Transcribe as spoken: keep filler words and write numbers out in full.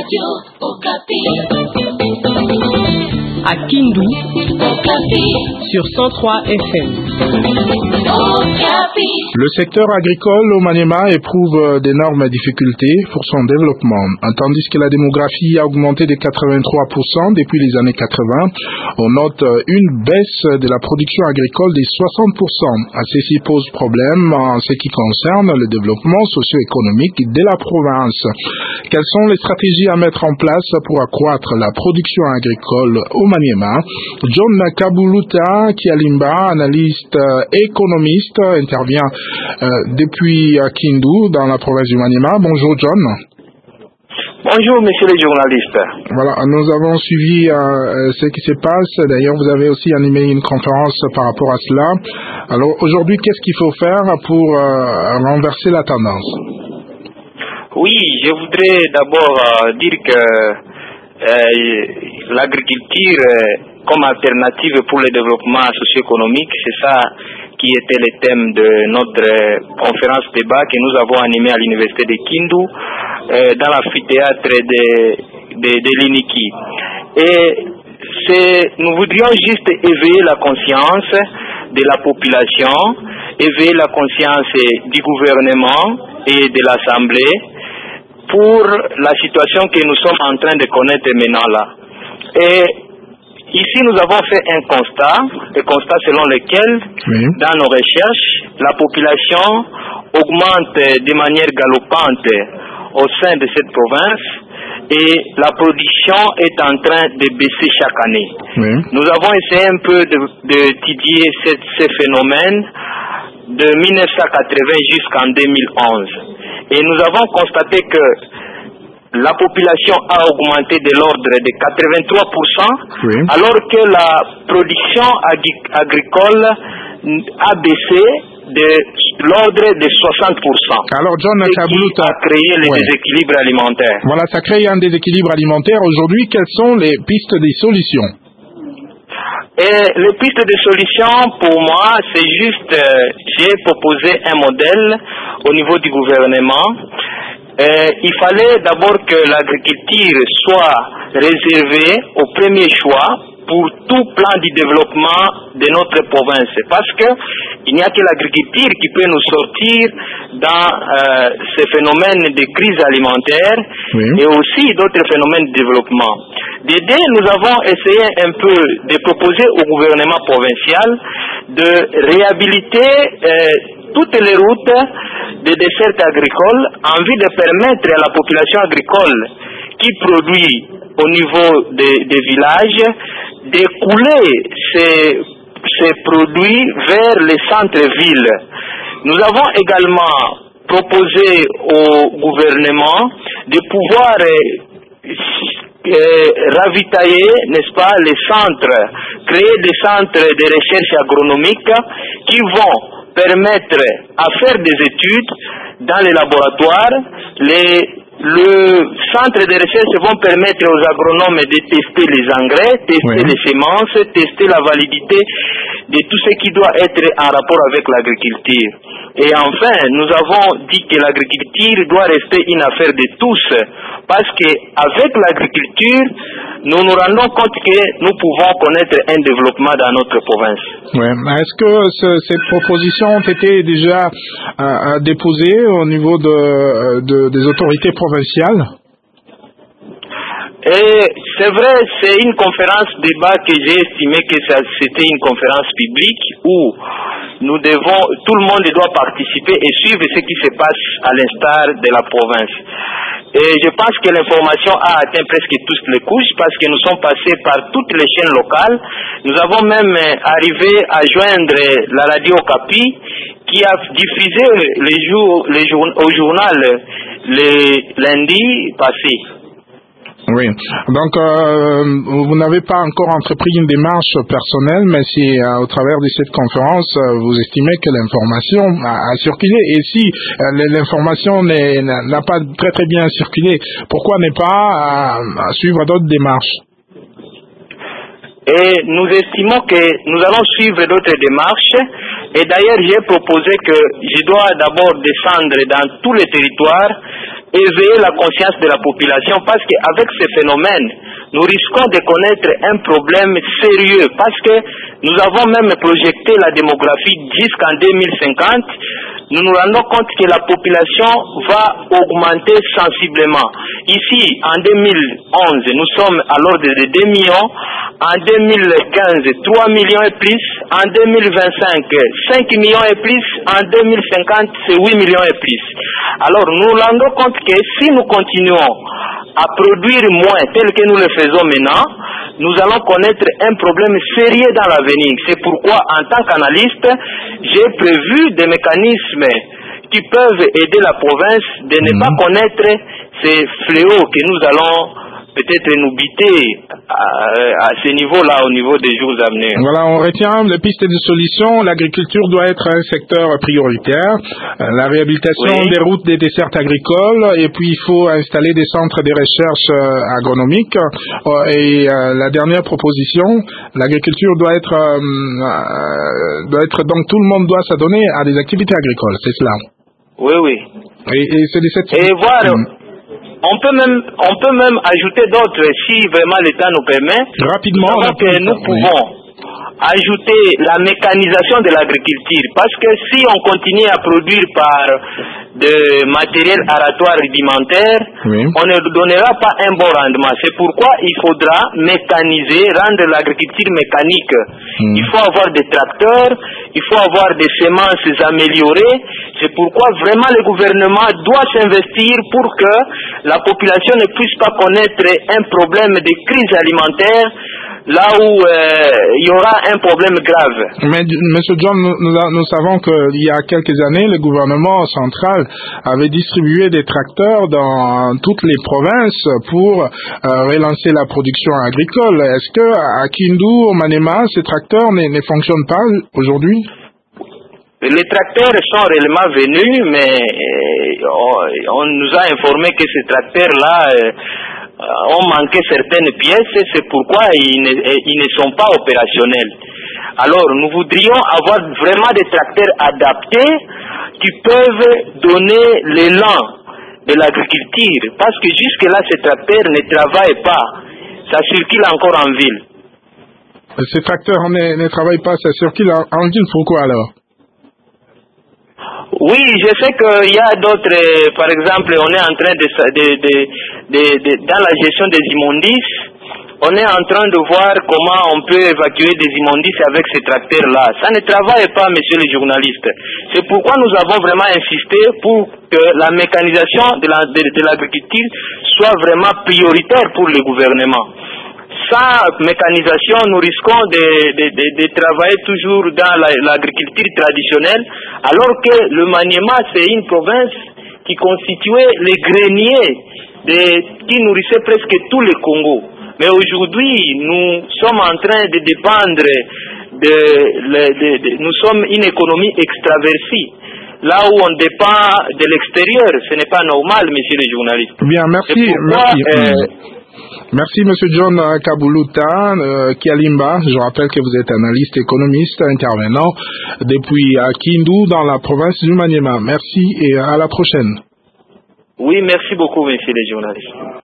Radio Okapi. À Kindu, Okapi. Sur cent trois F M. Okapi. Le secteur agricole au Maniema éprouve d'énormes difficultés pour son développement. Tandis que la démographie a augmenté de quatre-vingt-trois pour cent depuis les années quatre-vingts, on note une baisse de la production agricole de soixante pour cent. Ceci pose problème en ce qui concerne le développement socio-économique de la province. Quelles sont les stratégies à mettre en place pour accroître la production agricole au Maniema? John Kabuluta Kialimba, analyste euh, économiste, intervient euh, depuis Kindu dans la province du Maniema. Bonjour John. Bonjour messieurs les journalistes. Voilà, nous avons suivi euh, ce qui se passe. D'ailleurs, vous avez aussi animé une conférence par rapport à cela. Alors aujourd'hui, qu'est-ce qu'il faut faire pour euh, renverser la tendance? Oui, je voudrais d'abord euh, dire que euh, l'agriculture euh, comme alternative pour le développement socio-économique, c'est ça qui était le thème de notre euh, conférence débat que nous avons animée à l'université de Kindu euh, dans l'amphithéâtre de, de, de l'Iniki. Et c'est, nous voudrions juste éveiller la conscience de la population, éveiller la conscience du gouvernement et de l'Assemblée pour la situation que nous sommes en train de connaître maintenant là. Et ici, nous avons fait un constat, un constat selon lequel, oui, dans nos recherches, la population augmente de manière galopante au sein de cette province et la production est en train de baisser chaque année. Oui. Nous avons essayé un peu d'étudier ce, ce phénomène de mille neuf cent quatre-vingts jusqu'en deux mille onze. Et nous avons constaté que la population a augmenté de l'ordre de quatre-vingt-trois pour cent, oui, alors que la production agri- agricole a baissé de l'ordre de soixante pour cent. Alors John Kabuluta a créé les, ouais, déséquilibres alimentaires. Voilà, ça crée un déséquilibre alimentaire. Aujourd'hui, quelles sont les pistes des solutions? Et les pistes de solutions, pour moi, c'est juste, euh, j'ai proposé un modèle au niveau du gouvernement. Euh, il fallait d'abord que l'agriculture soit réservée au premier choix pour tout plan du développement de notre province. Parce que il n'y a que l'agriculture qui peut nous sortir dans euh, ces phénomènes de crise alimentaire, oui, et aussi d'autres phénomènes de développement. D'aider, nous avons essayé un peu de proposer au gouvernement provincial de réhabiliter euh, toutes les routes de dessert agricole en vue de permettre à la population agricole qui produit au niveau des, des villages d'écouler ces, ces produits vers les centres-villes. Nous avons également proposé au gouvernement de pouvoir euh, euh, ravitailler, n'est-ce pas, les centres, créer des centres de recherche agronomique qui vont permettre à faire des études dans les laboratoires. Les, le centre de recherche vont permettre aux agronomes de tester les engrais, tester, oui, les semences, tester la validité de tout ce qui doit être en rapport avec l'agriculture. Et enfin, nous avons dit que l'agriculture doit rester une affaire de tous, parce qu'avec l'agriculture, nous nous rendons compte que nous pouvons connaître un développement dans notre province. Oui. Est-ce que ce, ces propositions ont été déjà euh, déposées au niveau de, de, des autorités provinciales? Et c'est vrai, c'est une conférence débat que j'ai estimé que ça, c'était une conférence publique où nous devons, tout le monde doit participer et suivre ce qui se passe à l'instar de la province. Et je pense que l'information a atteint presque toutes les couches parce que nous sommes passés par toutes les chaînes locales. Nous avons même arrivé à joindre la radio Okapi qui a diffusé les jours, les jour, au journal les lundis passés. Oui, donc euh, vous n'avez pas encore entrepris une démarche personnelle, mais si euh, au travers de cette conférence, euh, vous estimez que l'information a, a circulé, et si euh, l'information n'a pas très très bien circulé, pourquoi ne pas euh, suivre d'autres démarches? Et nous estimons que nous allons suivre d'autres démarches. Et d'ailleurs, j'ai proposé que je dois d'abord descendre dans tous les territoires éveiller la conscience de la population, parce qu'avec ces phénomènes, nous risquons de connaître un problème sérieux, parce que nous avons même projeté la démographie jusqu'en deux mille cinquante. Nous nous rendons compte que la population va augmenter sensiblement. Ici, en deux mille onze, nous sommes à l'ordre de deux millions. En deux mille quinze, trois millions et plus. En deux mille vingt-cinq, cinq millions et plus. En deux mille cinquante, c'est huit millions et plus. Alors, nous nous rendons compte que si nous continuons à produire moins tel que nous le faisons maintenant, nous allons connaître un problème sérieux dans l'avenir. C'est pourquoi, en tant qu'analyste, j'ai prévu des mécanismes qui peuvent aider la province de ne mmh. pas connaître ces fléaux que nous allons peut-être nous biter à, à ce niveau-là, au niveau des jours à venir. Voilà, on retient les pistes de solutions. L'agriculture doit être un secteur prioritaire. La réhabilitation oui. des routes, des dessertes agricoles, et puis il faut installer des centres de recherche agronomique. Et la dernière proposition, l'agriculture doit être, doit être, donc tout le monde doit s'adonner à des activités agricoles, c'est cela? Oui, oui. Et, et c'est de cette... Et voilà. Hum. On peut même, on peut même ajouter d'autres si vraiment l'État nous permet. Rapidement, nous que nous pouvons oui. ajouter la mécanisation de l'agriculture, parce que si on continue à produire par de matériel aratoire rudimentaire, oui. on ne donnera pas un bon rendement. C'est pourquoi il faudra mécaniser, rendre l'agriculture mécanique. Mmh. Il faut avoir des tracteurs, il faut avoir des semences améliorées. C'est pourquoi vraiment le gouvernement doit s'investir pour que la population ne puisse pas connaître un problème de crise alimentaire là où euh, il y aura un problème grave. Mais M. John, nous, nous, nous savons qu'il y a quelques années, le gouvernement central avait distribué des tracteurs dans toutes les provinces pour euh, relancer la production agricole. Est-ce que à Kindu, au Maniema, ces tracteurs ne, ne fonctionnent pas aujourd'hui? Les tracteurs sont réellement venus, mais euh, on, on nous a informé que ces tracteurs-là euh, ont manqué certaines pièces, c'est pourquoi ils ne, ils ne sont pas opérationnels. Alors, nous voudrions avoir vraiment des tracteurs adaptés qui peuvent donner l'élan de l'agriculture, parce que jusque-là, ces tracteurs ne travaillent pas, ça circule encore en ville. Ces tracteurs ne, ne travaillent pas, ça circule en, en ville, pourquoi alors? Oui, je sais qu'il y a d'autres, par exemple, on est en train de, de, de, de, de, dans la gestion des immondices, on est en train de voir comment on peut évacuer des immondices avec ces tracteurs-là. Ça ne travaille pas, messieurs les journalistes. C'est pourquoi nous avons vraiment insisté pour que la mécanisation de, la, de, de l'agriculture soit vraiment prioritaire pour le gouvernement. Sans mécanisation, nous risquons de, de, de, de travailler toujours dans la, l'agriculture traditionnelle, alors que le Maniema, c'est une province qui constituait les greniers de, qui nourrissait presque tout le Congo. Mais aujourd'hui, nous sommes en train de dépendre de, de, de, de nous sommes une économie extraversie. Là où on dépend de l'extérieur, ce n'est pas normal, messieurs les journalistes. Bien, merci. Pourquoi, merci. Euh, Merci M. John Kabuluta euh, Kialimba. Je rappelle que vous êtes analyste économiste intervenant depuis à Kindu dans la province du Maniema. Merci et à la prochaine. Oui, merci beaucoup, messieurs les journalistes.